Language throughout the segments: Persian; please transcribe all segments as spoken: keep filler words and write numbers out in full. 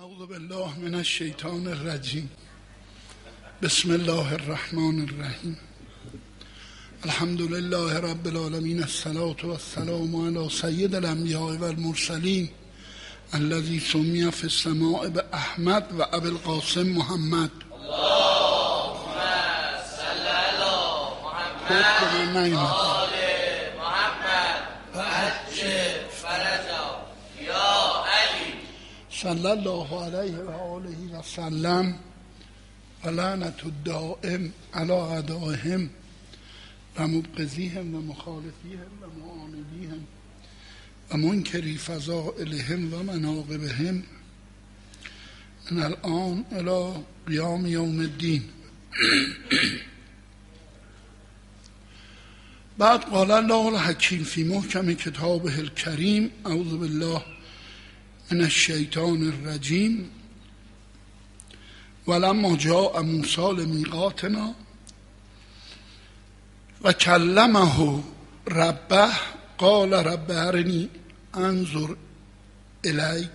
اعوذ بالله من الشیطان الرجیم. بسم الله الرحمن الرحیم. الحمد لله رب العالمین، الصلاة والسلام علی سید الانبیاء والمرسلین الذی سمی فی السماء باحمد و ابی القاسم محمد. اللهم صل علی محمد آل محمد و عجل فرجا یا علی. صلی الله علیه و آله و سلم و لعنت الدائم علی اعدائهم و مبغضیهم و مخالفیهم و معاندیهم و منکری فضائلهم و مناقبهم من الان الی قیام یوم الدین. بعد قال الله الحکیم فی محکم کتابه الکریم اعوذ بالله من الشیطان الرجیم. ولما جاء موسی لمیقاتنا و کلمه ربه قال رب ارنی انظر الیک.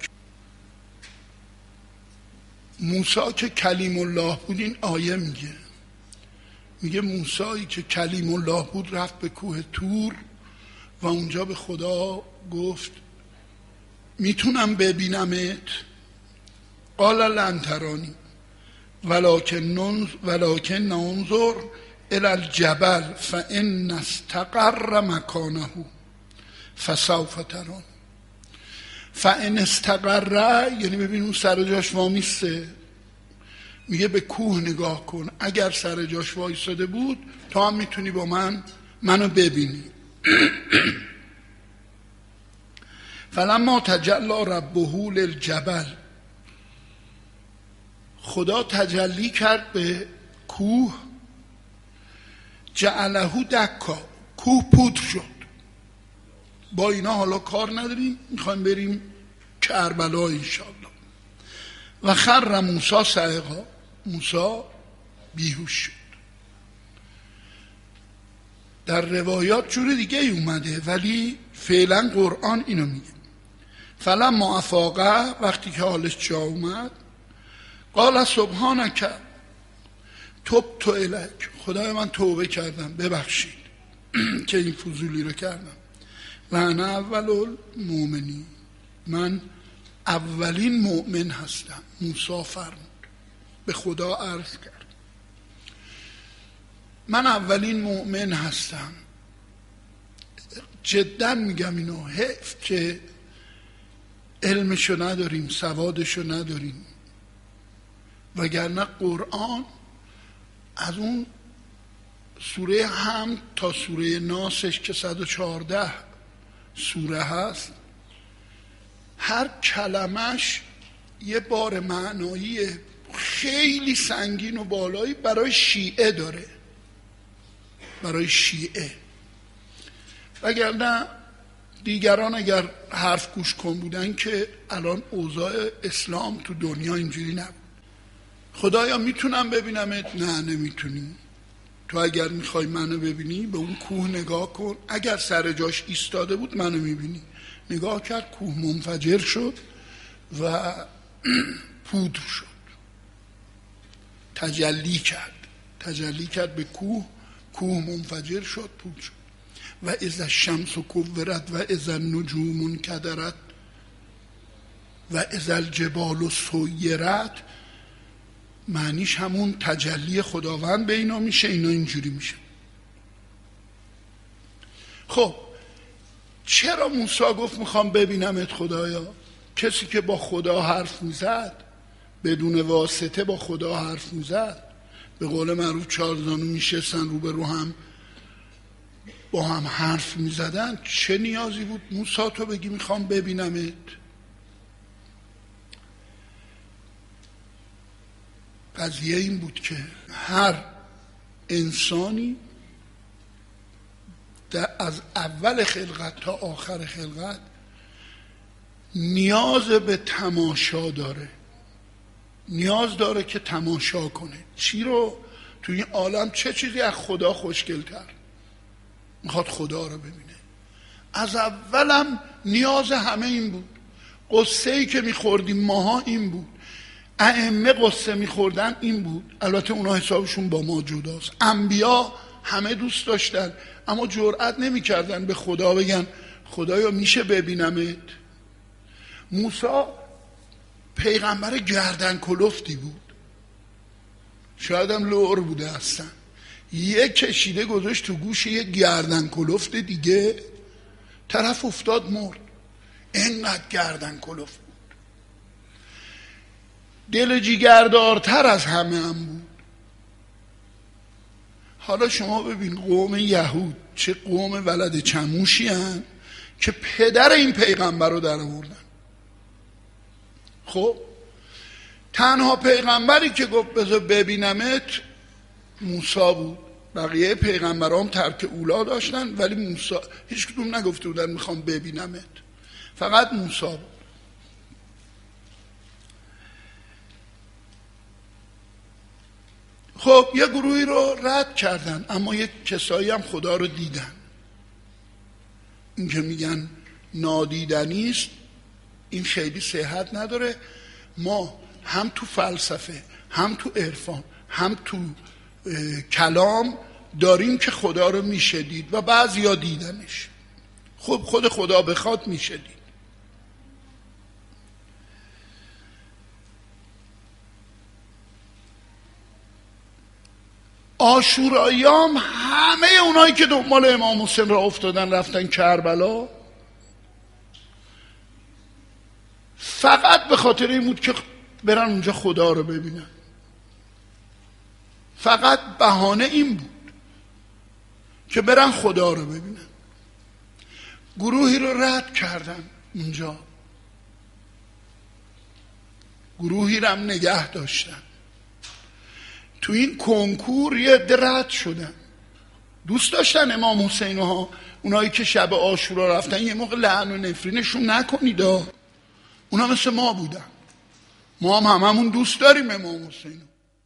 موسی که کلیم الله بود، این آیه میگه میگه موسی که کلیم الله بود رفت به کوه طور و اونجا به خدا گفت میتونم ببینمت؟ قال لن ترانی ولکن ننظر ولکن ننظر الی الجبل فان استقر مکانه فسوف ترانی. فان استقر یعنی ببین اون سر جاش وامیسته، میگه به کوه نگاه کن، اگر سر جاش وایساده بود تو هم میتونی با من منو ببینی. فلما تجلی ربه للجبل، خدا تجلی کرد به کوه، جعله دکا، کوه پودر شد. با اینا حالا کار نداریم، میخوایم بریم کربلا انشاءالله. و خر موسی صعقا، موسی بیهوش شد. در روایات جور دیگه ای اومده ولی فعلا قرآن اینو میگه. فلما افاقه، وقتی که حالش جا اومد، قال سبحانک تبت الیک، خدای من توبه کردم، ببخشید که این فضولی رو کردم. و انا اول المؤمنین، من اولین مؤمن هستم. موسی فرمود، به خدا عرض کرد من اولین مؤمن هستم. جدا میگم اینو، حیف که علمشو نداریم، سوادشو نداریم، وگرنه قرآن از اون سوره حمد تا سوره ناسش که صد و چهارده سوره هست، هر کلمش یه بار معنایی خیلی سنگین و بالایی برای شیعه داره، برای شیعه. وگرنه دیگران اگر حرف گوش کن بودن که الان اوضاع اسلام تو دنیا اینجوری نبود. خدایا میتونم ببینمت؟ نه نمیتونی. تو اگر میخوای منو ببینی به اون کوه نگاه کن، اگر سر جاش ایستاده بود منو میبینی. نگاه کرد، کوه منفجر شد و پودر شد، تجلی کرد تجلی کرد به کوه، کوه منفجر شد، پودر شد. و اذا الشمس کورت و اذا النجوم انکدرت و اذا الجبال سیرت، معنیش همون تجلی خداوند به اینا میشه، اینا اینجوری میشه. خب چرا موسی گفت میخوام ببینمت خدایا؟ کسی که با خدا حرف میزد، بدون واسطه با خدا حرف میزد، به قول معروف چهار زانو میشستن رو به رو هم با هم حرف میزدن، چه نیازی بود موسی تو بگی میخوام ببینمت؟ قضیه این بود که هر انسانی از اول خلقت تا آخر خلقت نیاز به تماشا داره، نیاز داره که تماشا کنه. چی رو؟ توی این عالم چه چیزی از خدا خوشگل‌تر؟ میخواد خدا رو ببینه. از اولم نیاز همه این بود. قصه ای که میخوردیم ماها این بود، ائمه قصه میخوردن این بود. البته اونا حسابشون با ما جداست. انبیا همه دوست داشتن اما جرئت نمیکردن به خدا بگن خدایا میشه ببینمت. موسی پیغمبر گردن کلفتی بود، شاید هم لور بوده هستن، یک کشیده گذاشت تو گوش یک گردن کلفت دیگه، طرف افتاد مرد. اینقدر گردن کلفت بود. دل جیگردارتر از همه هم بود. حالا شما ببین قوم یهود چه قوم ولد چموشی هن که پدر این پیغمبر رو در آوردن. خب تنها پیغمبری که گفت بذار ببینمت موسی بود. بقیه پیغمبرام ترک اولا داشتن ولی موسی هیچ کدوم نگفته بودن میخوام ببینمت، فقط موسی بود. خب یه گروهی رو رد کردن اما یک کسایی هم خدا رو دیدن. این که میگن نادیدنیست این خیلی صحت نداره. ما هم تو فلسفه هم تو عرفان هم تو کلام داریم که خدا رو میشه دید و بعضیا دیدنش. خب خود خدا بخواد میشه دید. عاشوراییام همه اونایی که دنبال امام حسین را افتادن رفتن کربلا فقط به خاطر این بود که برن اونجا خدا رو ببینن. فقط بهانه این بود که برن خدا رو ببینن. گروهی رو رد کردن اونجا، گروهی رو هم نگه داشتن. تو این کنکور یه عده رد شدن. دوست داشتن امام حسین ها، اونایی که شب عاشورا رفتن یه موقع لعن و نفرینشون نکنید. اونا مثل ما بودن، ما هم هممون دوست داریم امام حسین،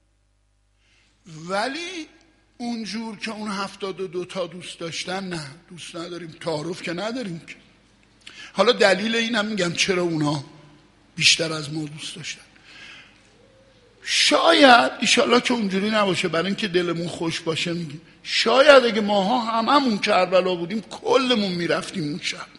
ولی اونجور که اون هفتاد و دو تا دوست داشتن نه، دوست نداریم. تعارف که نداریم که. حالا دلیل اینم میگم چرا اونا بیشتر از ما دوست داشتن. شاید ایشالله که اونجوری نباشه، برای اینکه دلمون خوش باشه میگیم شاید اگه ماها هممون کربلا بودیم کلمون میرفتیم اون شب.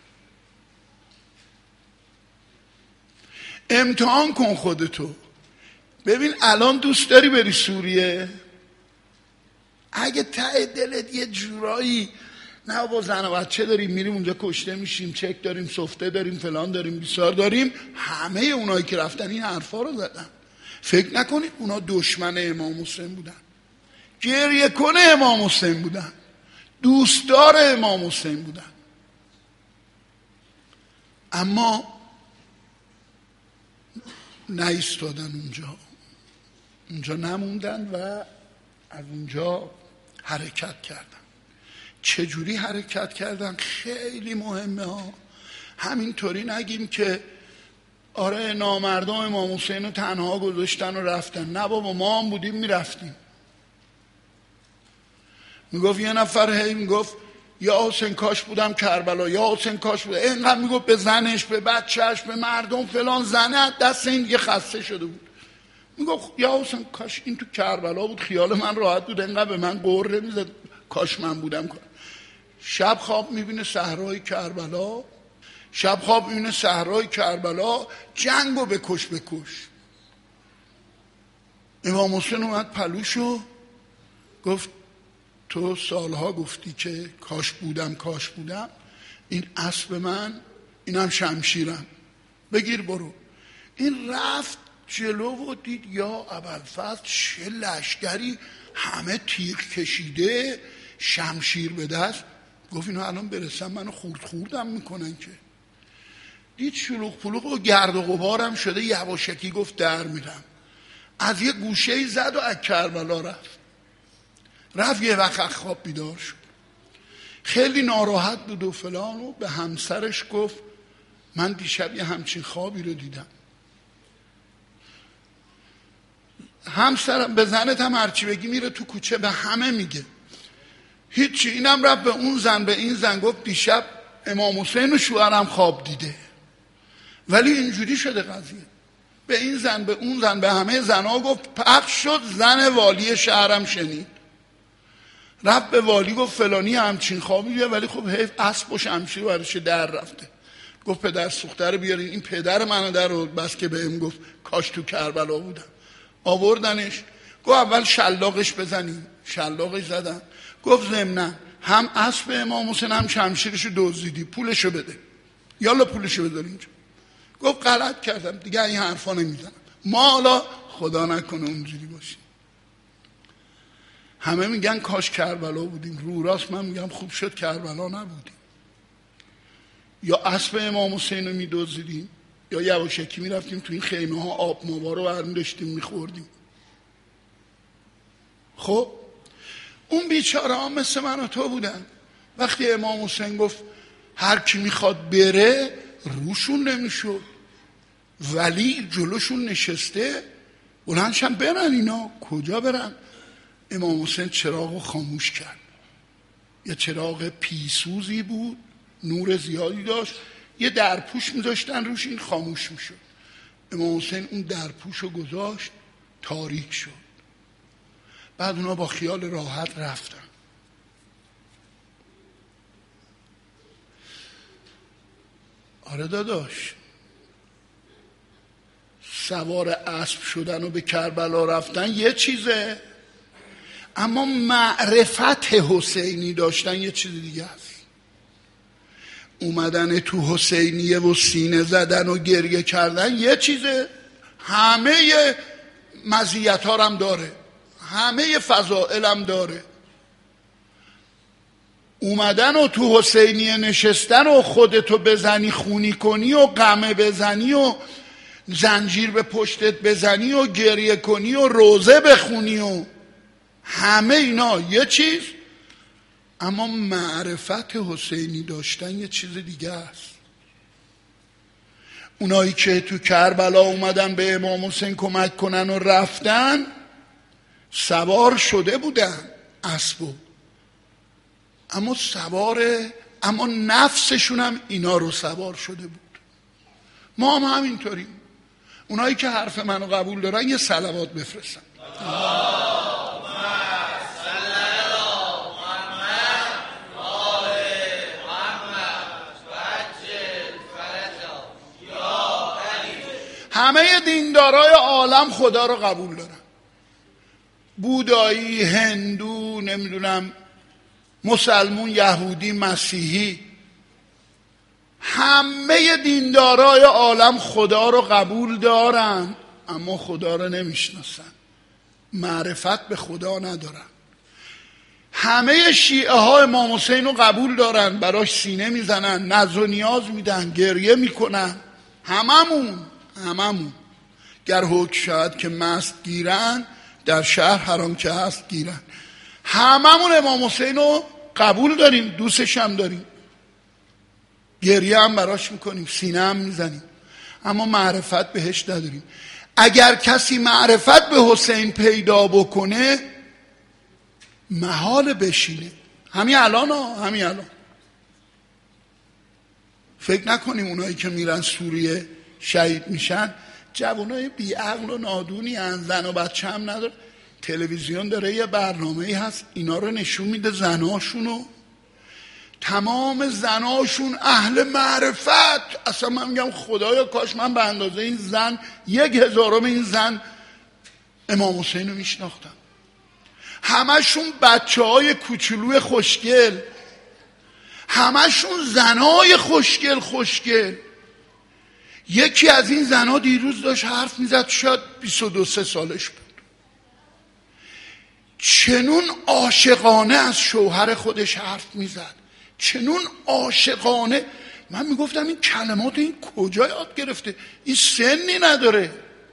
امتحان کن خودتو ببین الان دوست داری بری سوریه؟ اگه ته دلت یه جورایی نه با زن و بچه داریم میریم اونجا کشته میشیم، چک داریم، سفته داریم، فلان داریم، بیسار داریم، همه اونایی که رفتن این حرفا رو زدن. فکر نکنید اونا دشمن امام حسین بودن، گریه کنه امام حسین بودن، دوستدار امام حسین بودن، اما نایستادن اونجا اونجا نموندن و از اونجا حرکت کردن. چجوری حرکت کردن؟ خیلی مهمه ها. همینطوری نگیم که آره نامردم امام حسین رو تنها گذاشتن و رفتن. نه بابا، ما هم بودیم میرفتیم. میگفت یه نفر هی میگفت یا حسین کاش بودم کربلا، یا حسین کاش بودم. اینقدر میگفت به زنش، به بچهش، به مردم فلان. زنه دست این دیگه خسته شده بود. میگفت یا حسین کاش این تو کربلا بود، خیال من راحت بود، اینقدر به من قره میزد، کاش من بودم. شب خواب میبینه صحرای کربلا، شب خواب میبینه صحرای کربلا، جنگو بکش بکش. امام حسین اومد پلوشو گفت تو سالها گفتی که کاش بودم کاش بودم، این اسب من، اینم شمشیرم، بگیر برو. این رفت جلو و دید یا ابوالفضل چه لشکری، همه تیغ کشیده، شمشیر به دست. گفت اینا الان برسن منو خورد خوردم میکنن که. دید شلوغ پلوغ و گرد و غبارم شده، یواشکی گفت در میرم. از یه گوشه زد و از کربلا رفت. رفت یه وقت خواب بیدار شد، خیلی ناراحت بود و فلان، و به همسرش گفت من دیشب یه همچین خوابی رو دیدم. همسرم به زنت هم هرچی بگی میره تو کوچه به همه میگه. هیچی. اینم رفت به اون زن، به این زن گفت دیشب امام حسین و شوهرم خواب دیده. ولی اینجوری شده قضیه، به این زن به اون زن به همه زنها گفت، پخش شد. زن والی شهرم شنید، رفت به والی گفت فلانی همچین خوابیه، ولی خب حیف اسب و شمشیر برش در رفته. گفت پدر سوخته رو بیارین، این پدر منو در آورد، بس که بهم گفت کاش تو کربلا بودم. آوردنش، گفت اول شلاقش بزنیم. شلاقش زدن. گفت ضمناً هم اسب امام حسین هم شمشیرشو دزدیدی، پولشو بده، یالا پولشو بذار اینجا. گفت غلط کردم دیگه، این حرفا نمیزنم. ما حالا خدا نکنه اونجوری باشیم. همه میگن کاش کربلا بودیم، رو راست من میگم خوب شد کربلا نبودیم. یا اسب امام حسین رو میدزدیدیم یا یواشکی میرفتیم تو این خیمه ها آب ماوا رو برمی داشتیم میخوردیم. خب اون بیچاره ها مثل من و تو بودن. وقتی امام حسین گفت هر کی میخواد بره، روشون نمیشد، ولی جلوشون نشسته، بلندشن برن. اینا کجا برن؟ امام حسین چراغ رو خاموش کرد. یه چراغ پیسوزی بود، نور زیادی داشت، یه درپوش میذاشتن روش، این خاموش میشد. امام حسین اون درپوش رو گذاشت، تاریک شد. بعد اونا با خیال راحت رفتن. آره داداش، سوار اسب شدن و به کربلا رفتن یه چیزه، اما معرفت حسینی داشتن یه چیز دیگه است. اومدن تو حسینیه و سینه زدن و گریه کردن یه چیزه، همه مزیت ها هم داره، همه فضائل هم داره. اومدن و تو حسینیه نشستن و خودتو بزنی خونی کنی و غمه بزنی و زنجیر به پشتت بزنی و گریه کنی و روزه بخونی و همه اینا یه چیز، اما معرفت حسینی داشتن یه چیز دیگه است. اونایی که تو کربلا اومدن به امام حسین کمک کنن و رفتن، سوار شده بودن اسبو، اما سواره، اما نفسشون هم اینا رو سوار شده بود. ما هم همینطوریم. اونایی که حرف منو قبول دارن یه صلوات بفرستن. همه دیندارای عالم خدا رو قبول دارن، بودایی، هندو، نمیدونم مسلمون، یهودی، مسیحی، همه دیندارای عالم خدا رو قبول دارن، اما خدا رو نمیشناسن، معرفت به خدا ندارن. همه شیعه ها امام حسین رو قبول دارن، براش سینه میزنن، نذر و نیاز میدن، گریه میکنن. هممون هممون گر حکم شاید که مست گیرن، در شهر حرام که هست گیرن. هممون امام حسین رو قبول داریم، دوستش هم داریم، گریه هم براش میکنیم، سینه هم میزنیم، اما معرفت بهش نداریم. اگر کسی معرفت به حسین پیدا بکنه، محال بشینه. همین الان ها همین الان فکر نکنیم اونایی که میرن سوریه شهید میشن جوانای بی عقل و نادونی هن، زن و بچه هم نداره. تلویزیون داره یه برنامه‌ای هست اینا رو نشون میده، زناشونو، تمام زناشون اهل معرفت. اصلا من میگم خدایا کاش من به اندازه این زن یک هزارم این زن امام حسین رو میشناختم. همشون بچه های کوچولوی خوشگل، همشون زنای خوشگل خوشگل. یکی از این زنها دیروز داشت حرف میزد، شاید بیست و دو سه سالش بود، چنون عاشقانه از شوهر خودش حرف میزد، چنون عاشقانه. من میگفتم این کلمات این کجا یاد گرفته؟ این سنی نداره،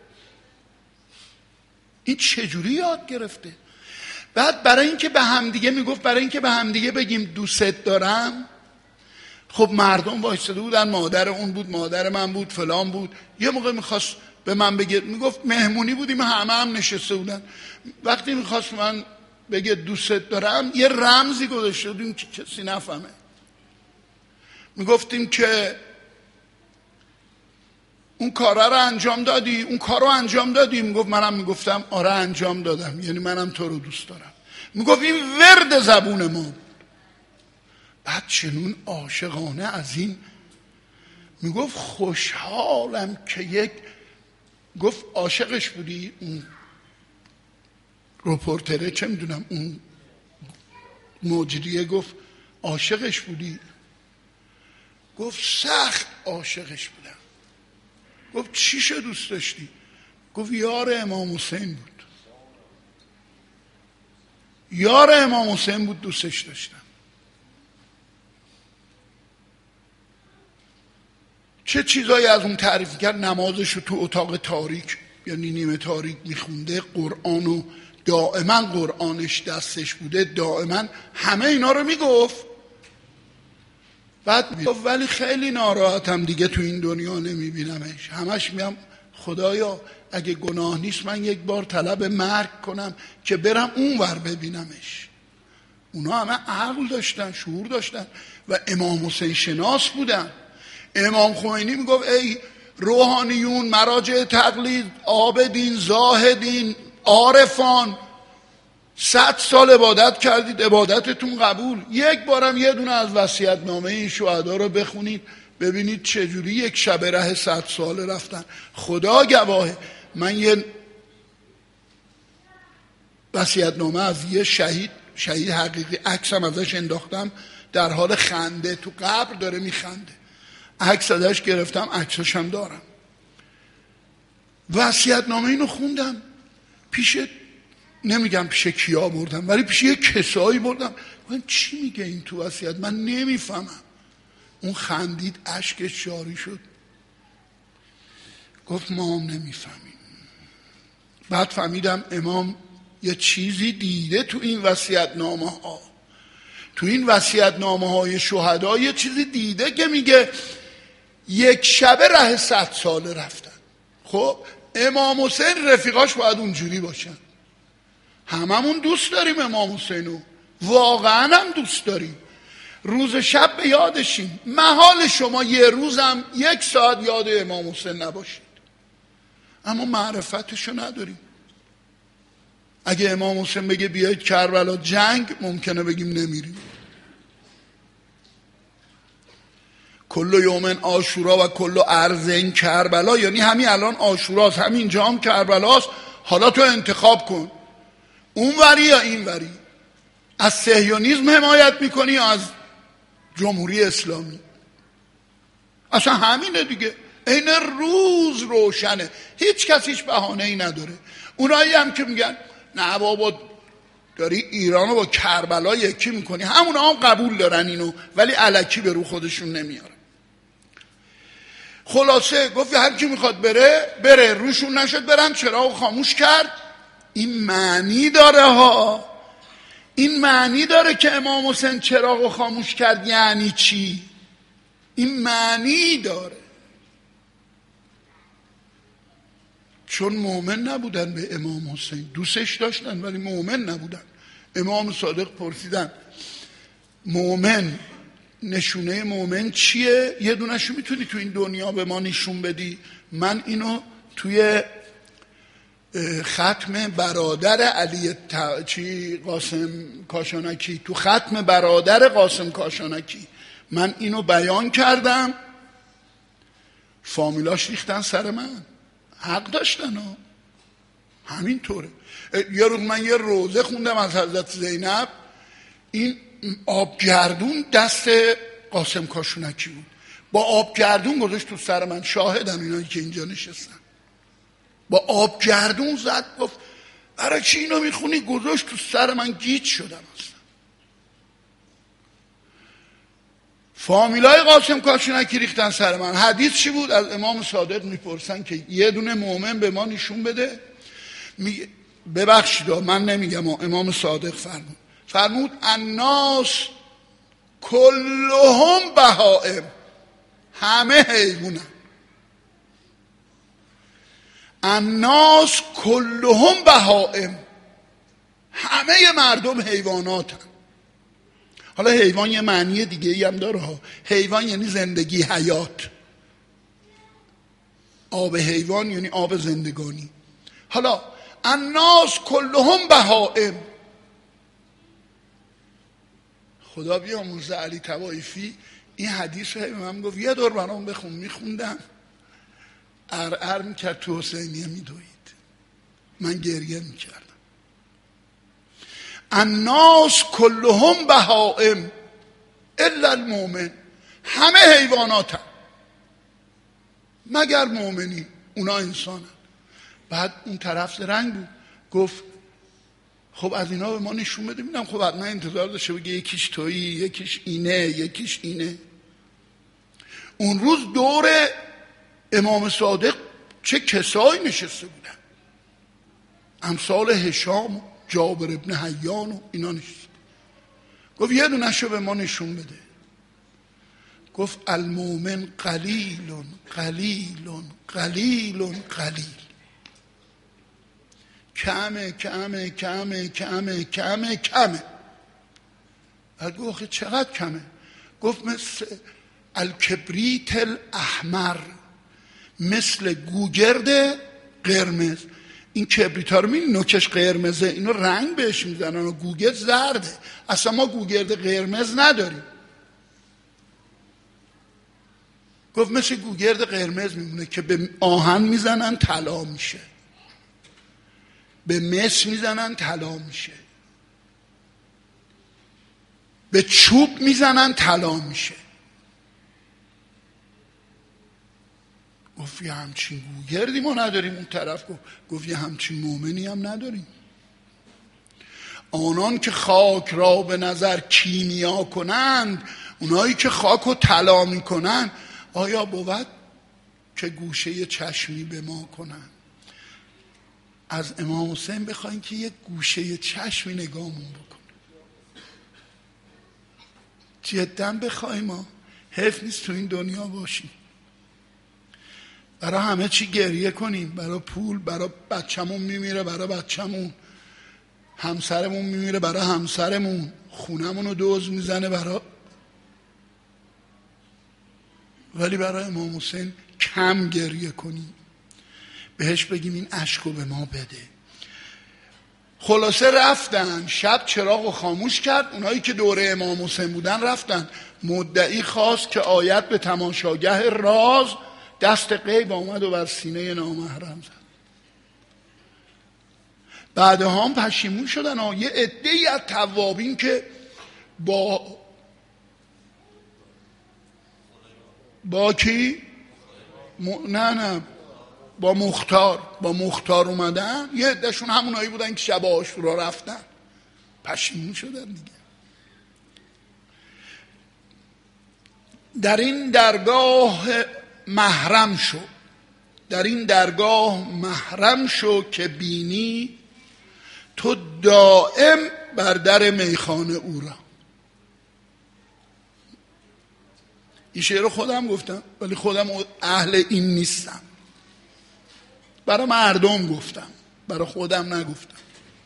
این چجوری یاد گرفته؟ بعد برای اینکه به همدیگه میگفت، برای اینکه به همدیگه بگیم دوست دارم، خب مردم وایساده بودن، مادر اون بود، مادر من بود، فلان بود. یه موقع میخواست به من بگه، میگفت مهمونی بودیم همه هم نشسته بودن، وقتی میخواست من بگه دوست دارم یه رمزی گذاشته بودیم که کسی نفهمه. میگفتیم که اون کارا رو انجام دادی؟ اون کارو انجام دادی؟ میگفت منم میگفتم آره انجام دادم، یعنی منم تو رو دوست دارم. میگفت این ورد زبون ما. بعد چنون عاشقانه از این میگفت خوشحالم که یک، گفت عاشقش بودی؟ اون رپورتره چه میدونم اون مجریه گفت عاشقش بودی؟ گفت سخت عاشقش بودم. گفت چی شو دوست داشتی؟ گفت یار امام حسین بود، یار امام حسین بود دوستش داشتم. چه چیزایی از اون تعریف کرد. نمازشو تو اتاق تاریک یعنی نیمه تاریک میخونده، قرآنو دائما قرآنش دستش بوده، دائما همه اینا رو میگفت. بعد میگفت ولی خیلی ناراحتم دیگه تو این دنیا نمیبینمش. همش میگم خدایا اگه گناه نیست من یک بار طلب مرگ کنم که برم اون ور ببینمش. اونا همه عقل داشتن، شعور داشتن و امام حسین شناس بودن. امام خمینی میگفت ای روحانیون، مراجع تقلید، عابدین، زاهدین، عارفان، صد سال عبادت کردید، عبادتتون قبول. یک بارم یه دونه از وصیت‌نامه این شهدا رو بخونید ببینید چجوری یک شب ره صد ساله رفتن. خدا گواهه من یه وصیت‌نامه از یه شهید شهید حقیقی عکسم ازش انداختم، در حال خنده تو قبر داره میخنده، عکس ازش گرفتم، عکسش هم دارم. وصیت‌نامه اینو خوندم پیش، نمیگم پیش کیا بردم ولی پیش یه کسایی بردم. من چی میگه این تو وصیت؟ من نمیفهمم. اون خندید، اشکش جاری شد، گفت ما هم نمیفهمیم. بعد فهمیدم امام یه چیزی دیده تو این وصیت‌نامه ها، تو این وصیت‌نامه های شهدا یه چیزی دیده که میگه یک شبه ره صد ساله رفتن. خب امام حسین رفیقاش باید اونجوری باشن. هممون دوست داریم امام حسینو، واقعا هم دوست داریم، روز شب به یادشیم. محال شما یه روزم یک ساعت یاد امام حسین نباشید، اما معرفتشو نداریم. اگه امام حسین بگه بیایید کربلا جنگ، ممکنه بگیم نمیریم. کل یوم عاشورا و کل ارض کربلا، یعنی همین الان عاشوراست، همین جا هم کربلاست، حالا تو انتخاب کن اون وری یا این وری. از صهیونیسم حمایت میکنی یا از جمهوری اسلامی؟ اصلا همینه دیگه، این روز روشنه، هیچ کس هیچ بهانه‌ای نداره. اونایی هم که میگن نه بابا داری ایرانو با کربلا یکی میکنی، همون هم قبول دارن اینو ولی الکی به رو خودشون نمیارن. خلاصه گفت هر کی میخواد بره بره، روشون نشد برن، چراغ خاموش کرد. این معنی داره ها، این معنی داره که امام حسین چراغ خاموش کرد. یعنی چی؟ این معنی داره، چون مؤمن نبودن به امام حسین، دوستش داشتن ولی مؤمن نبودن. امام صادق پرسیدن مؤمن، نشونه مؤمن چیه؟ یه دونشو میتونی تو این دنیا به ما نشون بدی؟ من اینو توی ختم برادر علی ت... چی قاسم کاشانکی، تو ختم برادر قاسم کاشانکی من اینو بیان کردم، فامیلاش ریختن سر من، حق داشتن ها. همین طوره. یه روز من یه روزه خوندم از حضرت زینب، این آبگردون دست قاسم کاشانکی بود، با آبگردون گذاشت تو سر من، شاهدن اینایی که اینجا نشستن، با آبگردون زد، گفت برای چی اینو میخونی؟ گذاشت تو سر من، گیج شدم اصلا. فامیلای قاسم کاشانکی ریختن سر من. حدیث چی بود؟ از امام صادق میپرسن که یه دونه مؤمن به ما نشون بده. می... ببخشید من نمیگم، امام صادق فرمود فرمود الناس کلهم بهائم، همه حیوانن. الناس کلهم بهائم، همه مردم حیواناتن. حالا حیوان یه معنی دیگه ای هم داره ها. حیوان یعنی زندگی، حیات. آب حیوان یعنی آب زندگانی. حالا الناس کلهم بهائم. خدا بیامرزه علی طوایفی این حدیث رو به من گفت یه دور برام بخون. میخوندم ارعر میکرد تو حسینیه میدوید، من گریه میکردم. الناس کلهم بهائم الا المؤمن. همه حیوانات هم مگر مؤمنین، اونا انسان هم. بعد اون طرف رنگ بود گفت خب از اینا به ما نشون بده. میدم خب حتما انتظار داشته بگه یکیش تویی، یکیش اینه، یکیش اینه. اون روز دور امام صادق چه کسایی نشسته بودن، امثال هشام و جابر ابن حیان و اینا نشسته. گفت یه دونه‌شو به ما نشون بده. گفت المؤمن قلیل قلیل قلیل قلیل. کمه کمه کمه کمه کمه کمه. بعد گفت چقدر کمه؟ گفت مثل الکبریت الاحمر، مثل گوگرد قرمز. این کبریت ها رو می‌بینی نوکش قرمزه، اینو رنگ بهش میزنن و گوگرد زرده. اصلا ما گوگرد قرمز نداریم. گفت مثل گوگرد قرمز میمونه که به آهن میزنن طلا میشه، به مس میزنن طلا میشه، به چوب میزنن طلا میشه. گفت یه همچین گوگردی ما نداریم. اون طرف گفت گفت یه همچین مؤمنی هم نداریم. آنان که خاک را به نظر کیمیا کنند، اونایی که خاک رو طلا میکنن، آیا بود که گوشه چشمی به ما کنند؟ از امام حسین بخواین که یک گوشه چشمی نگاهمون بکنه. جدا بخوایم ما حیف نیست تو این دنیا باشیم، برای همه چی گریه کنیم، برای پول، برای بچه‌مون میمیره برای بچه‌مون، همسرمون میمیره برای همسرمون، خونمون رو دزد میزنه برای، ولی برای امام حسین کم گریه کنیم، بهش بگیم این عشقو به ما بده. خلاصه رفتن، شب چراغو خاموش کرد. اونایی که دوره امام حسین بودن رفتن. مدعی خواست که آیت به تماشاگه راز، دست غیب آمد و بر سینه نامحرم زد. بعدها هم پشیمون شدن. ها یه عده‌ای از توابین که با با کی؟ م... نه نه با مختار با مختار اومدن. یه عدهشون همونایی بودن که شب عاشورا رفتن، پشیمون شدن دیگه. در این درگاه محرم شو، در این درگاه محرم شو که بینی تو دائم بر در میخانه او را. این شعر رو خودم گفتم ولی خودم اهل این نیستم، برای مردم گفتم، برای خودم نگفتم.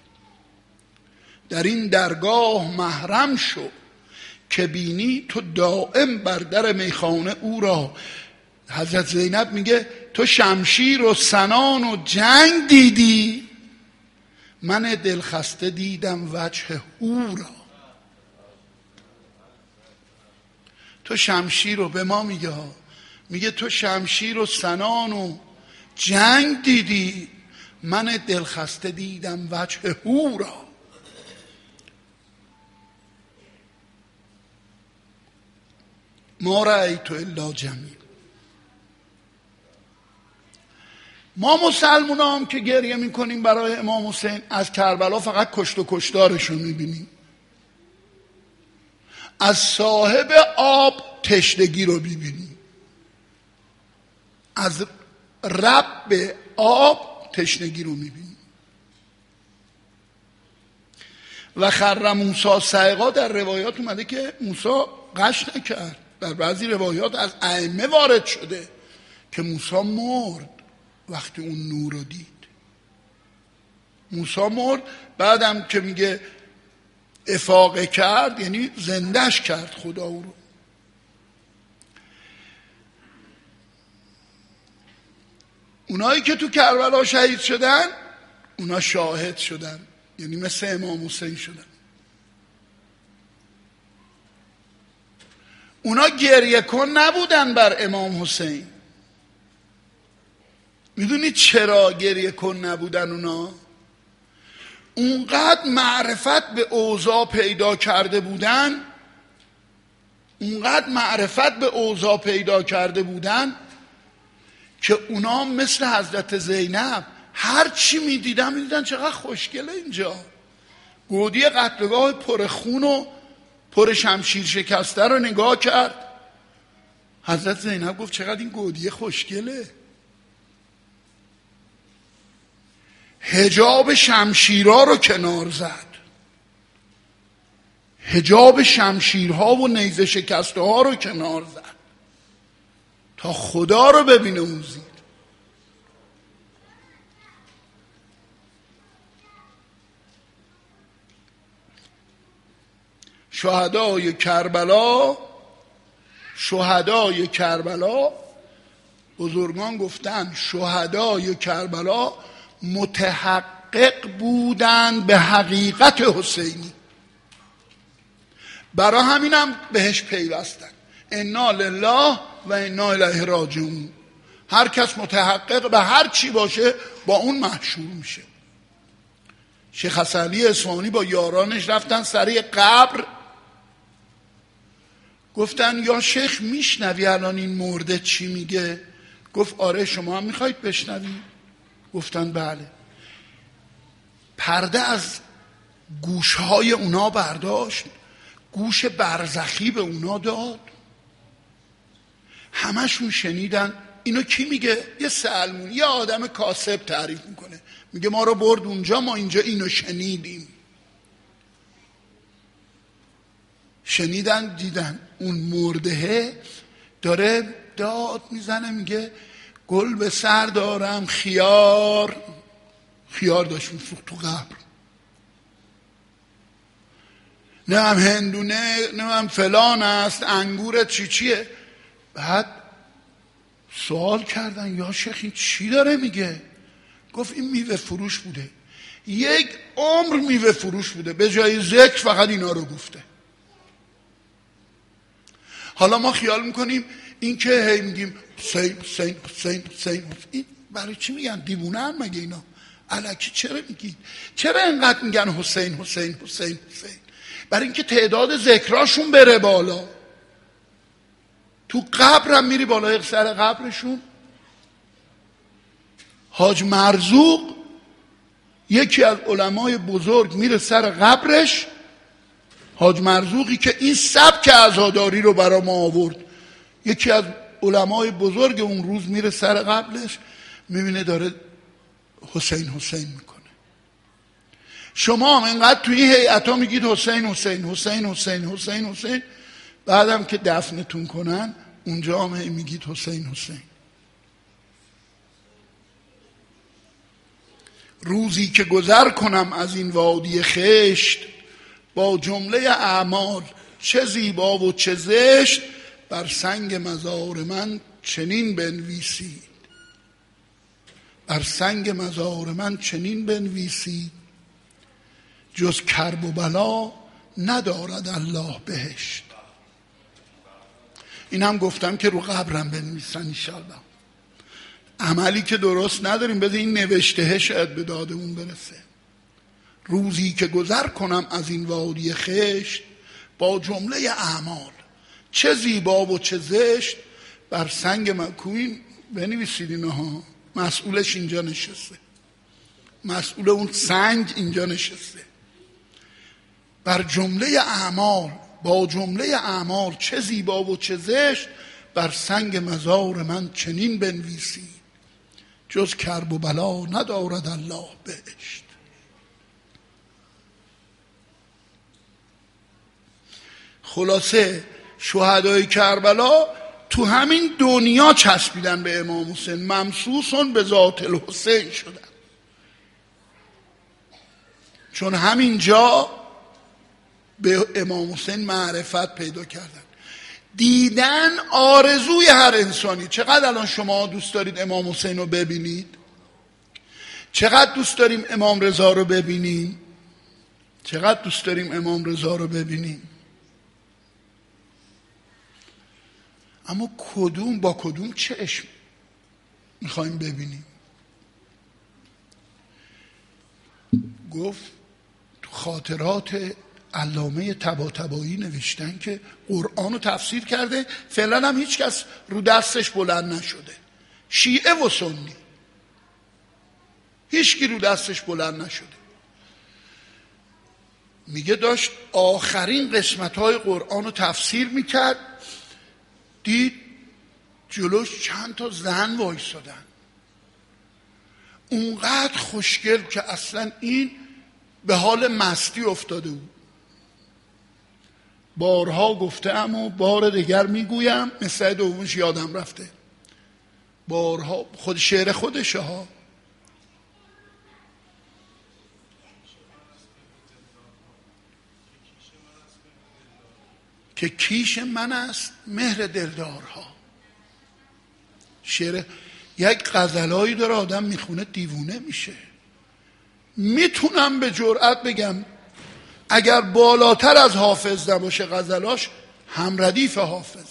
در این درگاه محرم شو که بینی تو دائم بر در میخانه او را. حضرت زینب میگه تو شمشیر و سنان و جنگ دیدی، من دلخسته دیدم وجه او را. تو شمشیر رو به ما میگه ها، میگه تو شمشیر و سنان و جنگ دیدی، من دلخسته دیدم وجه او را. ما رأیت الا جمیل. ما مسلمان هم که گریه میکنیم برای امام حسین، از کربلا فقط کشت و کشتارش رو میبینیم. از صاحب آب تشنگی رو میبینیم، از رب آب تشنگی رو میبینیم. و خر موسی صعقا، در روایات اومده که موسی غش نکرد. در بعضی روایات از ائمه وارد شده که موسی مرد وقتی اون نور رو دید. موسی مرد، بعدم که میگه افاقه کرد یعنی زندش کرد خدا او رو. اونایی که تو کربلا شهید شدن اونا شاهد شدن، یعنی مثل امام حسین شدن. اونا گریه کن نبودن بر امام حسین. میدونید چرا گریه کن نبودن اونا؟ اونقدر معرفت به اوضاع پیدا کرده بودن اونقدر معرفت به اوضاع پیدا کرده بودن که اونا مثل حضرت زینب هر چی میدیدن میدیدن چقدر خوشگله اینجا، گودی قتلگاه پر خون و پر شمشیر شکسته رو نگاه کرد. حضرت زینب گفت چقدر این گودی خوشگله. حجاب شمشیرها رو کنار زد، حجاب شمشیرها و نیزه شکسته ها رو کنار زد تا خدا رو ببینه اون زید. شهدای کربلا شهدای کربلا بزرگان گفتن شهدای کربلا متحقق بودن به حقیقت حسینی، برای همینم بهش پیوستن. انا لله و انا الیه راجعون. هر کس متحقق به هر چی باشه با اون محشور میشه. شیخ حسن علی اصفهانی با یارانش رفتن سر قبر، گفتن یا شیخ میشنوی الان این مرده چی میگه؟ گفت آره شما هم میخواید بشنوی؟ گفتن بله. پرده از گوشهای اونا برداشت، گوش برزخی به اونا داد، همشون شنیدن. اینو کی میگه؟ یه سلمون، یه آدم کاسب تعریف میکنه، میگه ما رو برد اونجا، ما اینجا اینو شنیدیم. شنیدن دیدن اون مرده داره داد میزنه، میگه گل به سر دارم، خیار خیار داشت میفروخت تو قبر، نه هم هندونه، نه هم فلان است، انگورت چی چیه. بعد سوال کردن یا شیخ این چی داره میگه؟ گفت این میوه فروش بوده، یک عمر میوه فروش بوده، به جای ذکر فقط اینا رو گفته. حالا ما خیال میکنیم این که هی میگیم حسین حسین حسین حسین، این برای چی میگن؟ دیوونه هم مگه اینا؟ الکی چرا میگید؟ چرا اینقدر میگن حسین حسین حسین حسین؟ برای اینکه تعداد ذکراشون بره بالا. تو قبرم میری بالای سر قبرشون. حاج مرزوق یکی از علمای بزرگ میره سر قبرش، حاج مرزوقی که این سبک عزاداری رو برا ما آورد، یکی از علمای بزرگ اون روز میره سر قبرش، میبینه داره حسین حسین میکنه. شما هم اینقدر توی این هیئتا میگید حسین حسین حسین حسین حسین حسین، بعدم که دفنتون کنن اونجا هم میگید حسین حسین. روزی که گذر کنم از این وادی خشت، با جمله اعمال چه زیبا و چه زشت، بر سنگ مزار من چنین بنویسید، بر سنگ مزار من چنین بنویسید، جز کرب و بلا ندارد الله بهشت. این هم گفتم که رو قبرم بنویسن انشالله. عملی که درست نداریم، بذار این نوشته شاید به دادمون برسه. روزی که گذر کنم از این وادی خشت، با جمله اعمال چه زیبا و چه زشت، بر سنگ مکوین بنویسید. اینها مسئولش اینجا نشسته، مسئول اون سنگ اینجا نشسته. بر جمله اعمال، با جمله اعمال چه زیبا و چه زشت، بر سنگ مزار من چنین بنویسید، جز کرب و بلا ندارد الله بهشت. خلاصه شهدای کربلا تو همین دنیا چسبیدن به امام حسین، ممسوسون به ذات الحسین شدن، چون همین جا به امام حسین معرفت پیدا کردن. دیدن آرزوی هر انسانی. چقدر الان شما دوست دارید امام حسین رو ببینید؟ چقدر دوست داریم امام رضا رو ببینیم؟ چقدر دوست داریم امام رضا رو ببینیم؟ اما کدوم با کدوم چشم میخوایم ببینیم؟ گفت تو خاطرات علامه طباطبایی نوشتن که قرآن رو تفسیر کرده، فعلا هم هیچ کس رو دستش بلند نشده، شیعه و سنی هیچ کی رو دستش بلند نشده. میگه داشت آخرین قسمت‌های قرآن رو تفسیر میکرد، دید جلوش چند تا زن وایسادن اونقدر خوشگل که اصلا این به حال مستی افتاده بود. بارها گفتم و بار دیگر میگویم، مثل دومش یادم رفته، بارها خود شعر خودشه ها، که کیش من است مهر دلدارها. شعر یک غزلایی داره آدم میخونه دیوونه میشه. میتونم به جرئت بگم اگر بالاتر از حافظ نباشه غزلاش، هم ردیف حافظ.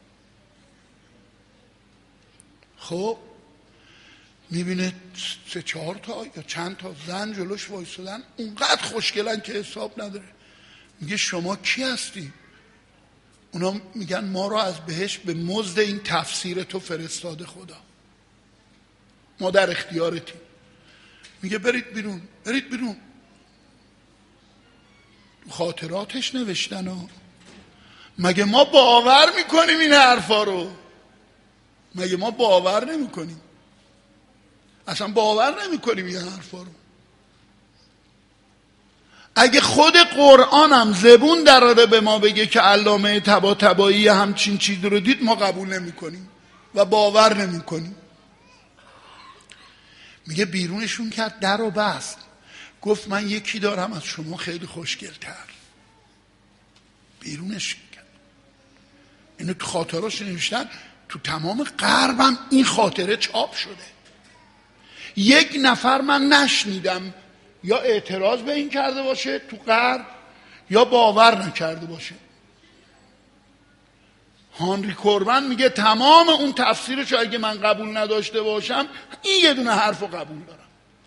خب میبینه سه چهار تا یا چند تا زن جلوش وایسادن اونقدر خوشگلن که حساب نداره. میگه شما کی هستی؟ اونا میگن ما رو از بهشت به مزد این تفسیر تو فرستاده خدا، ما در اختیارتیم. میگه برید بیرون، برید بیرون. خاطراتش نوشتن ها. مگه ما باور میکنیم این حرفا رو؟ مگه ما باور نمیکنیم؟ اصلا باور نمیکنیم این حرفا رو. اگه خود قرآن هم زبون دراره به ما بگه که علامه طباطبایی همچین چیز رو دید، ما قبول نمیکنیم و باور نمیکنیم. میگه بیرونشون کرد، در و بست، گفت من یکی دارم از شما خیلی خوشگل‌تر. بیرونش کرد. اینو تو خاطراش نوشتن، تو تمام غربم این خاطره چاپ شده. یک نفر من نشنیدم یا اعتراض به این کرده باشه تو غرب یا باور نکرده باشه. هانری کوربن میگه تمام اون تفسیرش اگه من قبول نداشته باشم، این یه دونه حرف رو قبول دارم.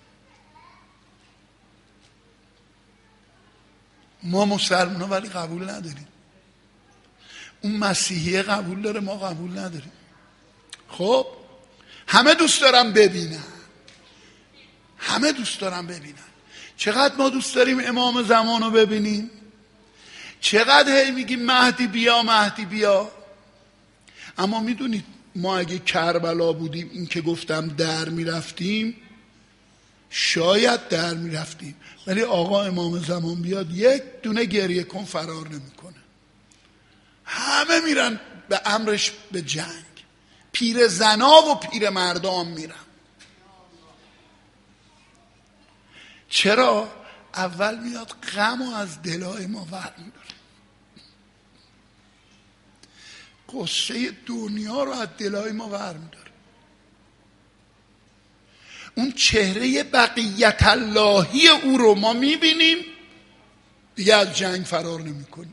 ما مسلمان ها ولی قبول نداریم. اون مسیحیه قبول داره، ما قبول نداریم. خب همه دوست دارم ببینن، همه دوست دارم ببینن. چقدر ما دوست داریم امام زمان رو ببینیم، چقدر هی میگیم مهدی بیا مهدی بیا. اما میدونید ما اگه کربلا بودیم، این که گفتم در میرفتیم، شاید در میرفتیم، ولی آقا امام زمان بیاد یک دونه گریه کن فرار نمیکنه. همه میرن به امرش به جنگ، پیر زنا و پیر مردان میرن. چرا؟ اول میاد غم و از دلای ما ور میداره، قصه دنیا رو از دلای ما ور میداره. اون چهره بقیت اللهی او رو ما میبینیم، دیگه از جنگ فرار نمیکنیم.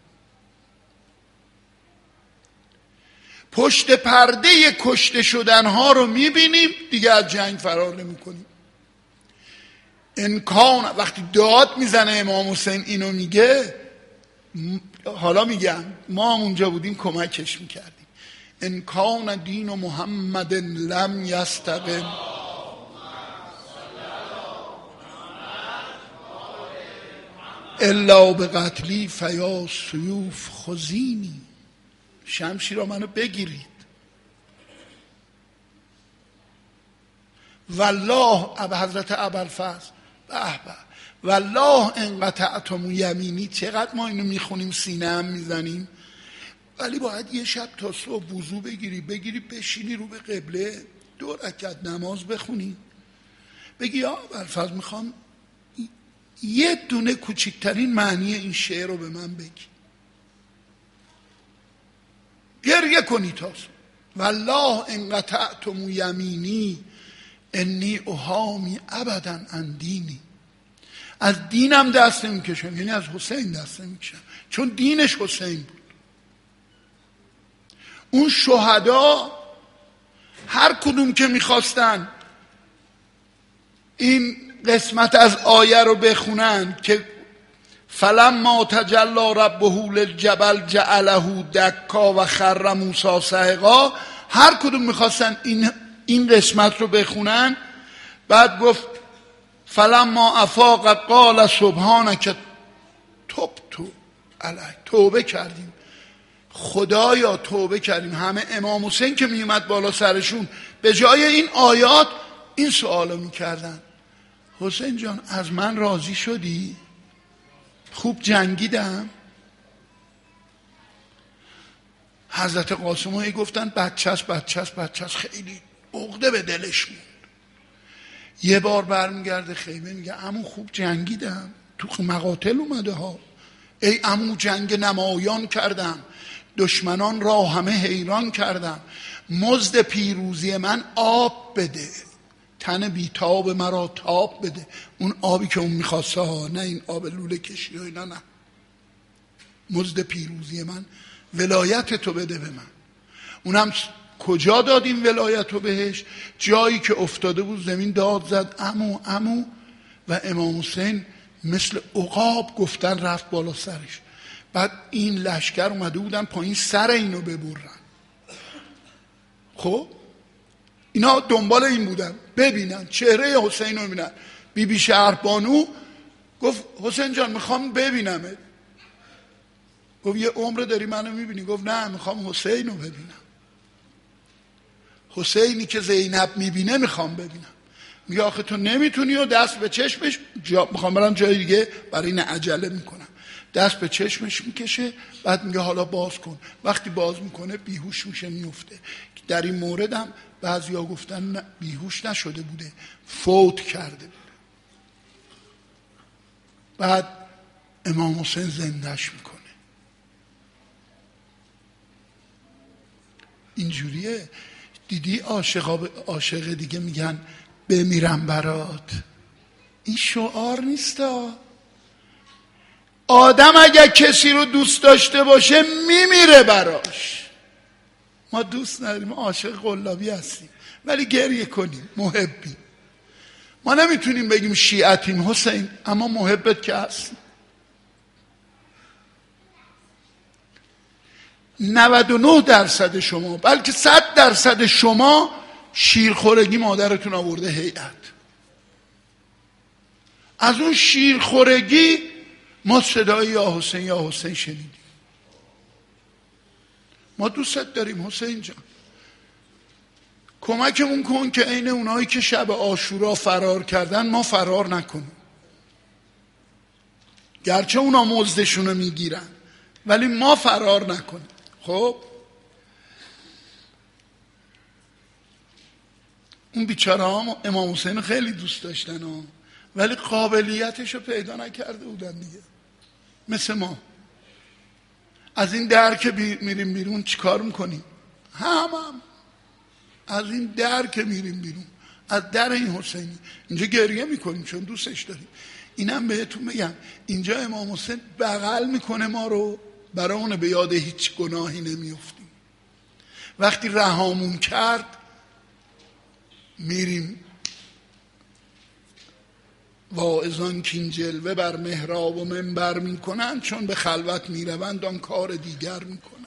پشت پرده کشته شدنها رو میبینیم، دیگه از جنگ فرار نمیکنیم. انکان وقتی داد میزنه امام حسین اینو میگه، حالا میگم ما هم اونجا بودیم کمکش میکردیم. انکان دین و محمد لم یستقم الا به قتلی فیا سیوف خزینی. شمشیرا منو بگیرید. والله اب حضرت ابوالفضل به به والله ان قطعتم یمینی. چقدر ما اینو میخونیم سینه هم میزنیم، ولی باید یه شب تا صبح وضو بگیری، بگیری بشینی رو به قبله، دو رکعت نماز بخونی، بگی یا ابوالفضل میخوام یه دونه کوچکترین معنی این شعر رو به من بگی. گریه کنی تا والله ان قطعتم یمینی انی احامی ابدا عن دینی. از دینم دست نمیکشم، یعنی از حسین دست نمیکشم، چون دینش حسین بود. اون شهدا هر کدوم که میخواستن این قسمت از آیه رو بخونن که فلما تجلی ربه للجبل جعله دکا و خر موسی صعقا، هر کدوم میخواستن این این قسمت رو بخونن، بعد گفت فلما افاق قال سبحانک تبت علیک، توبه کردیم خدایا، توبه کردیم. همه امام حسین که میومد بالا سرشون به جای این آیات این سوالو میکردن: حسین جان از من راضی شدی؟ خوب جنگیدم؟ حضرت قاسم هایی گفتن بچه است بچه است بچه است، خیلی عقده به دلش موند. یه بار برمیگرده خیمه میگه عمو خوب جنگیدم، تو مقاتل اومده ها، ای عمو جنگ نمایان کردم، دشمنان را همه حیران کردم، مزد پیروزی من آب بده، تن بیتاب مرا تاب بده. اون آبی که اون میخواسته ها، نه این آب لوله کشی ها، نه نه، مزد پیروزی من ولایت تو بده به من. اونم کجا دادیم ولایت رو بهش؟ جایی که افتاده بود زمین داد زد عمو عمو، و امام حسین مثل عقاب گفتن رفت بالا سرش. بعد این لشکر اومده بودن پایین سر اینو ببرن. خب اینا دنبال این بودن ببینن چهره حسین رو ببینن. بی بی شهربانو گفت حسین جان میخوام ببینمت. گفت یه عمر داری منو میبینی؟ گفت نه میخوام حسین رو ببینم. حسینی که زینب میبینه میخوام ببینم. میگه آخه تو نمیتونی، و دست به چشمش جا... میخوام برم جای دیگه، برای این عجله میکنم. دست به چشمش میکشه، بعد میگه حالا باز کن. وقتی باز میکنه بیهوش میشه میفته. در این مورد هم بعضیا گفتن نه بیهوش نشده بوده، فوت کرده بوده. بعد امام حسین زندهش میکنه. اینجوریه. دیدی عاشقا به عاشق دیگه میگن بمیرم برات. این شعار نیستا. آدم اگر کسی رو دوست داشته باشه میمیره براش. ما دوست نداریم، عاشق قلابی هستیم ولی گریه کنیم، محبیم. ما نمیتونیم بگیم شیعتیم حسین، اما محبت که هستیم. نود و نه درصد شما، بلکه صد درصد شما شیرخورگی مادرتون آورده هیئت. از اون شیرخورگی ما صدای یا حسین یا حسین شنیدیم. ما دوستت داریم حسین جان، کمکمون کن که عین اونایی که شب عاشورا فرار کردن ما فرار نکنیم. گرچه اونا مزدشونو میگیرن ولی ما فرار نکنیم. خب اون بیچاره ها امام حسین خیلی دوست داشتن ها، ولی قابلیتشو پیدا نکرده بودن دیگه. مثل ما از این در که بی میریم بیرون چیکار میکنیم؟ هم هم از این در که میریم بیرون، از در این حسینی اینجا گریه میکنیم چون دوستش داریم. اینم بهتون بگم اینجا امام حسین بغل میکنه ما رو، برای اون به یاد هیچ گناهی نمیافتیم. وقتی رهامون کرد میریم واعظان کین جلوه بر محراب و منبر میکنن، چون به خلوت میروند آن کار دیگر میکنن.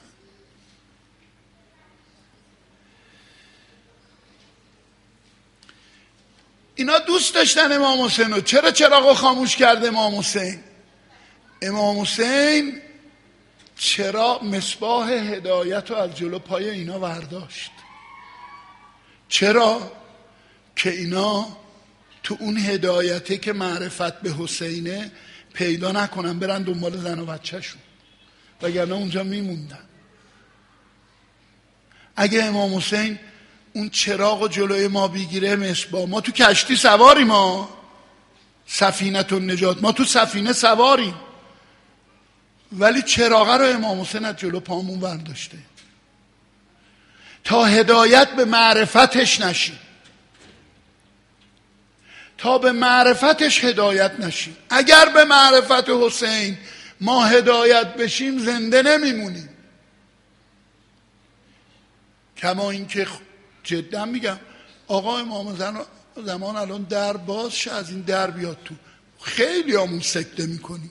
اینا دوست داشتن امام حسین رو. چرا چراغو خاموش کرد امام حسین؟ امام حسین چرا مصباح هدایت رو از جلو پای اینا برداشت. چرا؟ که اینا تو اون هدایته که معرفت به حسینه پیدا نکنن، برن دنبال زن و بچه شون، وگرنه اونجا میموندن. اگه امام حسین اون چراغ و جلوی ما بگیره مصباح، ما تو کشتی سواریم، ما سفینه النجات، ما تو سفینه سواریم، ولی چراغ رو امام حسین از جلو پامون برداشته. تا هدایت به معرفتش نشیم، تا به معرفتش هدایت نشیم. اگر به معرفت حسین ما هدایت بشیم زنده نمیمونیم. کما اینکه جدا میگم آقا امام زمان الان در باز شه، از این در بیاد تو. خیلی همون سکته میکنیم،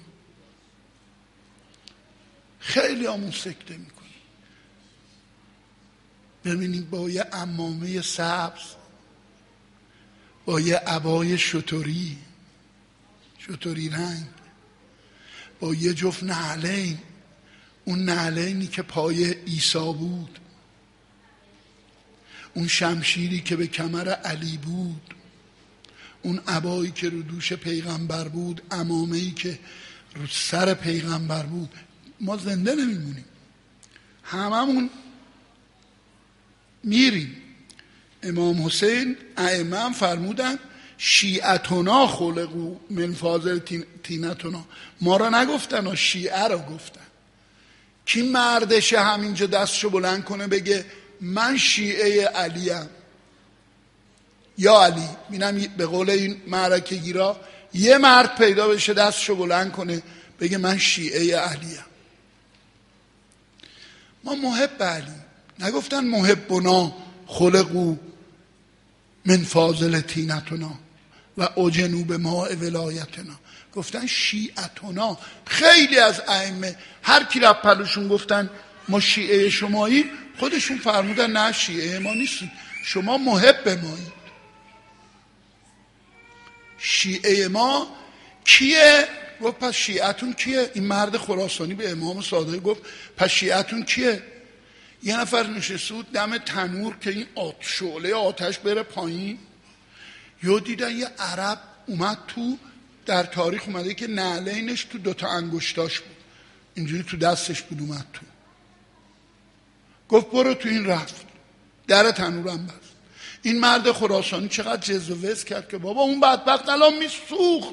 خیلی همون سکته میکنیم. ببینید با یه عمامه سبز، با یه عبای شتری شتری رنگ، با یه جفت نعلین، اون نعلینی که پای عیسی بود، اون شمشیری که به کمر علی بود، اون عبایی که رو دوش پیغمبر بود، عمامه‌ای که رو سر پیغمبر بود، ما زنده نمیمونیم، هممون میریم. امام حسین ائمه فرمودن شیعتنا خلقو من فاضل تینتنا. ما را نگفتن، شیعه را گفتن. کی مردشه همینجا دستشو بلند کنه بگه من شیعه علیم؟ یا علی. بینم به قول این معرکه گیرا یه مرد پیدا بشه دستشو بلند کنه بگه من شیعه علیم. ما محب علی. نگفتن محبنا خلقو من فاضل تینتنا و اجنو به ماء ولایتنا. گفتن شیعتنا. خیلی از ائمه هر کی رفت پلوشون گفتن ما شیعه شماییم، خودشون فرمودن نه شیعه ما نیستیم، شما محب مایید. شیعه ما کیه؟ گفت پس شیعتون کیه؟ این مرد خراسانی به امام صادق گفت پس شیعتون کیه؟ یه نفر نشسته بود دم تنور که این آت شعله آتش بره پایین، یا دیدن یه عرب اومد تو، در تاریخ اومده که نعلینش تو دوتا انگشتاش بود، اینجوری تو دستش بود، اومد تو، گفت برو تو. این رفت در تنورم بست. این مرد خراسانی چقدر جز و وز کرد که بابا اون بدبخت الان میسوخت.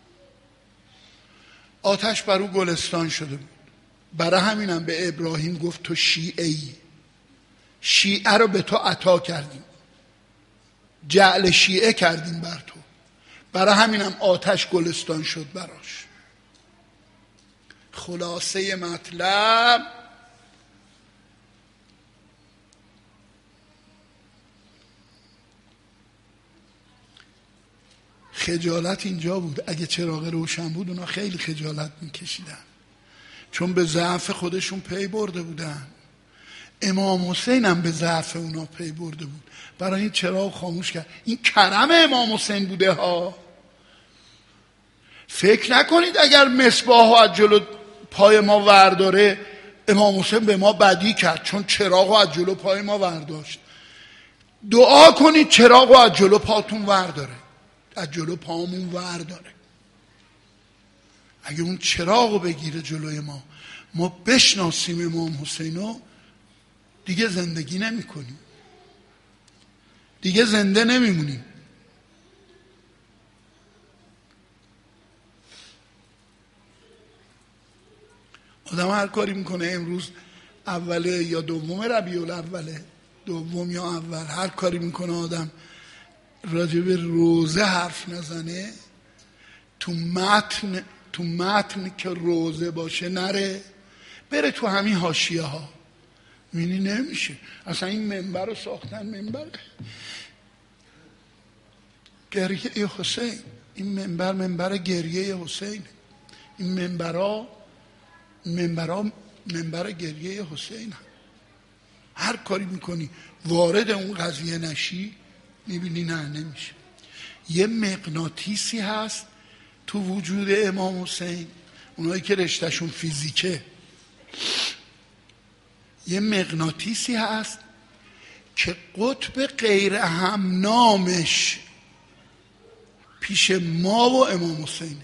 آتش بر او گلستان شده بود. برای همینم به ابراهیم گفت تو شیعه‌ای، شیعه رو به تو عطا کردیم، جعل شیعه کردیم بر تو. برای همینم آتش گلستان شد براش. خلاصه مطلب خجالت اینجا بود. اگه چراغ روشن بود اونا خیلی خجالت میکشیدن، چون به ضعف خودشون پی برده بودن. امام حسین هم به ضعف اونا پی برده بود، برای این چراغ خاموش کرد. این کرم امام حسین بوده ها. فکر نکنید اگر مصباح از جلو پای ما ورداره امام حسین به ما بدی کرد چون چراغ از جلو پای ما ورداشت. دعا کنید چراغ از جلو پاتون ورداره، از جلو پامون ورداره. اگه اون چراغو بگیره جلوی ما، ما بشناسیم امام حسینو، دیگه زندگی نمی کنیم، دیگه زنده نمیمونیم. آدم هر کاری میکنه، امروز اوله یا دوم ربیع الاوله، دوم یا اول، هر کاری میکنه آدم راجع به روزه حرف نزنه، تو متن تو متن که روزه باشه نره، بره تو همین حاشیه ها، می‌بینی نمیشه. اصلا این منبر رو ساختن منبر گریه حسین، این منبر منبر گریه حسین، این منبرها منبرها منبر گریه حسین. هر کاری میکنی وارد اون قضیه نشی، میبینی نه نمیشه. یه مغناطیسی هست تو وجود امام حسین، اونایی که رشتهشون فیزیکه، یه مغناطیسی هست که قطب غیر همنامش پیش ما و امام حسینه.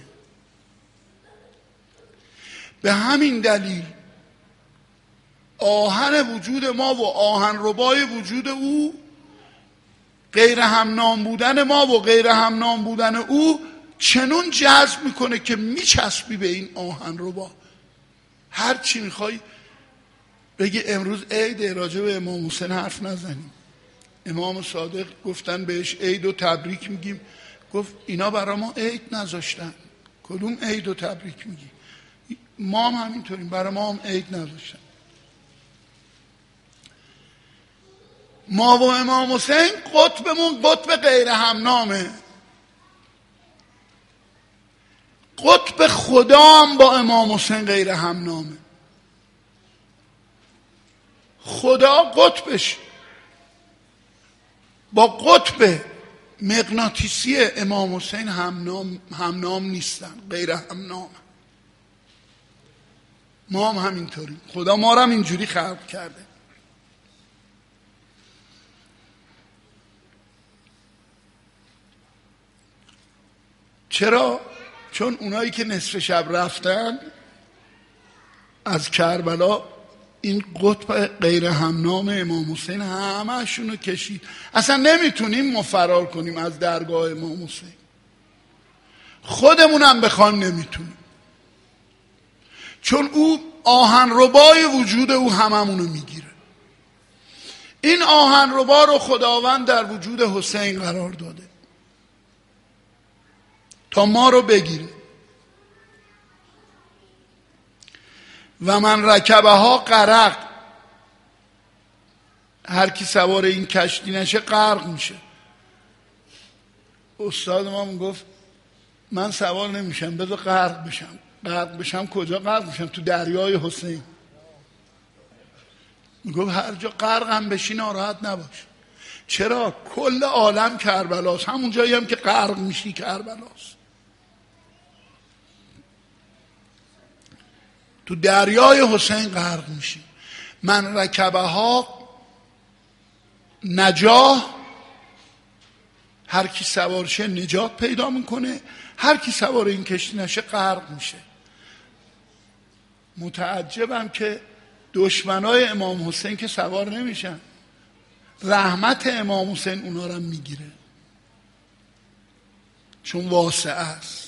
به همین دلیل آهن وجود ما و آهن ربای وجود او، غیر همنام بودن ما و غیر همنام بودن او چنون جذب میکنه که میچسبی به این آهن ربا. هر چی میخوای بگی امروز عید، راجع به امام حسین حرف نزنیم. امام صادق گفتن بهش عید و تبریک میگیم، گفت اینا برای ما عید نذاشتن. کدوم عید و تبریک میگی؟ ما هم همینطوریم، برای ما هم عید نذاشتن. ما و امام حسین قطبمون قطب غیر همنامه. قطب خدا هم با امام حسین غیر همنامه. خدا قطبش با قطب مغناطیسی امام حسین همنام همنام نیستن، غیر همنام. ما هم همینطوریم. خدا ما رو هم اینجوری خلق کرده. چرا؟ چون اونایی که نصف شب رفتن از کربلا، این قطب غیر همنام امام حسین همه‌شون رو کشید. اصلا نمیتونیم ما فرار کنیم از درگاه امام حسین. خودمونم بخوان نمیتونیم، چون او آهنربای وجود او هممونو میگیره. این آهنربا رو خداوند در وجود حسین قرار داده تا ما رو بگیره. و من رکبه ها غرق، هر کی سوار این کشتی نشه غرق میشه. استاد ما میگفت من سوار نمیشم، بذار غرق بشم. غرق بشم کجا غرق بشم؟ تو دریای حسین. میگفت هر جا غرقم بشی ناراحت نباش. چرا؟ کل عالم کربلاست، همون جایی هم که غرق میشی کربلاست. تو دریای حسین غرق میشی. من رکبه ها نجاه، هر کی سوار شه نجات پیدا میکنه، هر کی سوار این کشتی نشه غرق میشه. متعجبم که دشمنای امام حسین که سوار نمیشن، رحمت امام حسین اونا رو میگیره، چون واسع است.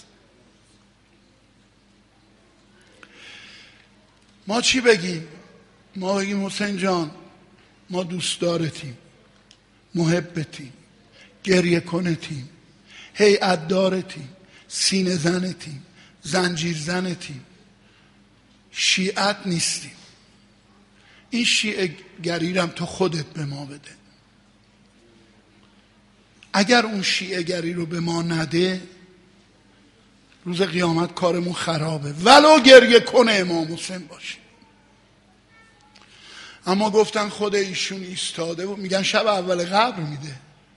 ما چی بگیم؟ ما بگیم حسین جان ما دوست دارتیم، محبتیم، گریه کنتیم، هیئت دارتیم، سینه زنتیم، زنجیر زنتیم، شیعت نیستیم. این شیعه گریرم تو خودت به ما بده. اگر اون شیعه گری رو به ما نده، روز قیامت کارمون خرابه، ولو گریه کنه امام حسین باشه. اما گفتن خود ایشون ایستاده و میگن شب اول قبر میده.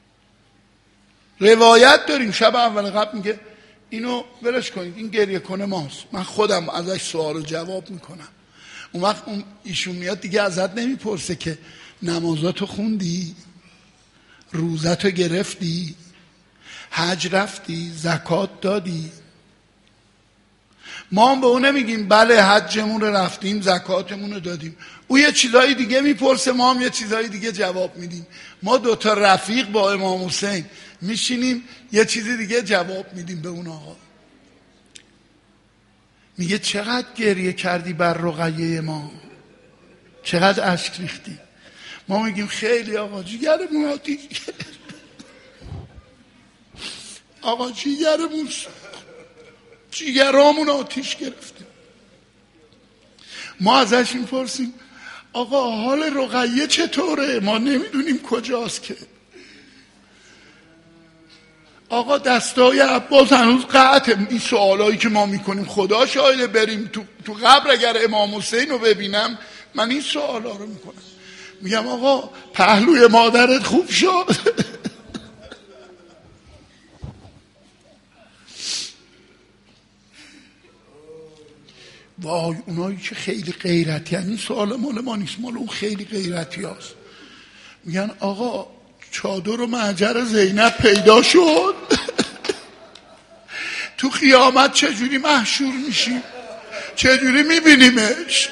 روایت داریم شب اول قبر میگه اینو ولش کنید، این گریه کنه ماست، من خودم ازش سوال و جواب میکنم. اون وقت اون ایشون میاد دیگه ازت نمیپرسه که نمازاتو خوندی، روزتو گرفتی، حج رفتی، زکات دادی. ما هم به اون نمیگیم بله حجمون رو رفتیم، زکاتمون رو دادیم. او یه چیزایی دیگه میپرسه، ما هم یه چیزایی دیگه جواب میدیم. ما دوتا رفیق با امام حسین میشینیم یه چیزی دیگه جواب میدیم به اون آقا. میگه چقدر گریه کردی بر رقیه ما، چقدر اشک ریختی. ما میگیم خیلی آقا جیگرمون آتیش گرفت، آقا جیگرمون جیگرامون آتیش گرفته. ما ازش میپرسیم آقا حال رقیه چطوره؟ ما نمیدونیم کجاست که. آقا دستای عباس هنوز قطعه. این سوالایی که ما میکنیم خدا شاهده، بریم تو, تو قبر اگر امام حسین رو ببینم من این سوالا رو میکنم. میگم آقا پهلوی مادرت خوب شد. وای اونایی که خیلی غیرتی هستن، این سوال مال ما نیست، مال اون خیلی غیرتی هست. میگن آقا چادر و معجر زینب پیدا شد، تو قیامت چجوری محشور میشیم؟ چجوری میبینیمش؟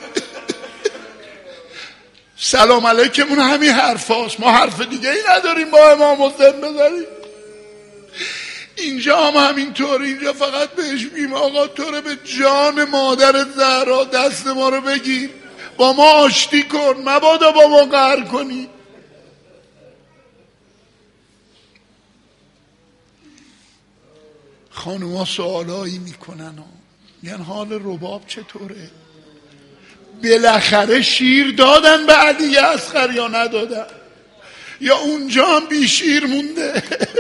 سلام علیکمون همین حرف هاست، ما حرف دیگه ای نداریم با امام حسین بذاریم. اینجا هم همینطور، اینجا فقط بهش میگیم آقا تو رو به جان مادر زهرا دست ما رو بگیر، با ما آشتی کن، مبادا با ما قهر کنی. خانوما سوالایی میکنن میگن حال رباب چطوره؟ بالاخره شیر دادن به علی اصغر یا ندادن؟ یا اونجا هم بی شیر مونده؟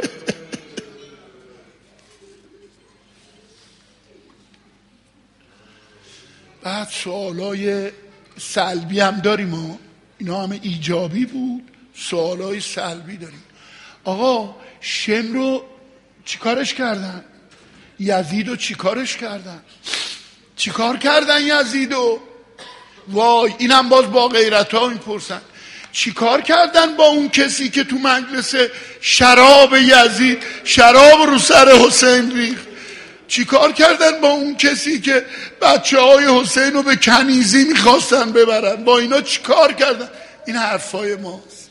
بعد سوالای سلبی هم داریم ها. اینا همه ایجابی بود، سوالای سلبی داریم. آقا شم رو چیکارش کردن؟ یزیدو چیکارش کردن؟ چیکار کردن یزیدو؟ وای اینم باز با غیرت ها میپرسن چیکار کردن با اون کسی که تو مجلس شراب یزید شراب رو سر حسین ریخت؟ چیکار کردن با اون کسی که بچه های حسین رو به کنیزی میخواستن ببرن؟ با اینا چیکار کردن؟ این حرفای ماست.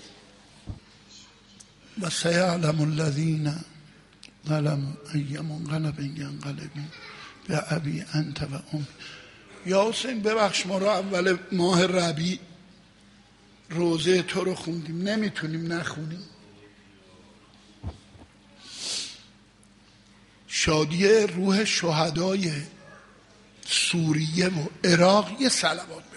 و سیعلم الذین ظلموا ای منقلب ینقلبون بأبی انت و امی. یا حسین ببخش ما رو اول ماه ربیع روزه تو رو خوندیم، نمیتونیم نخونیم. شادی روح شهدای سوریه و عراق یه صلوات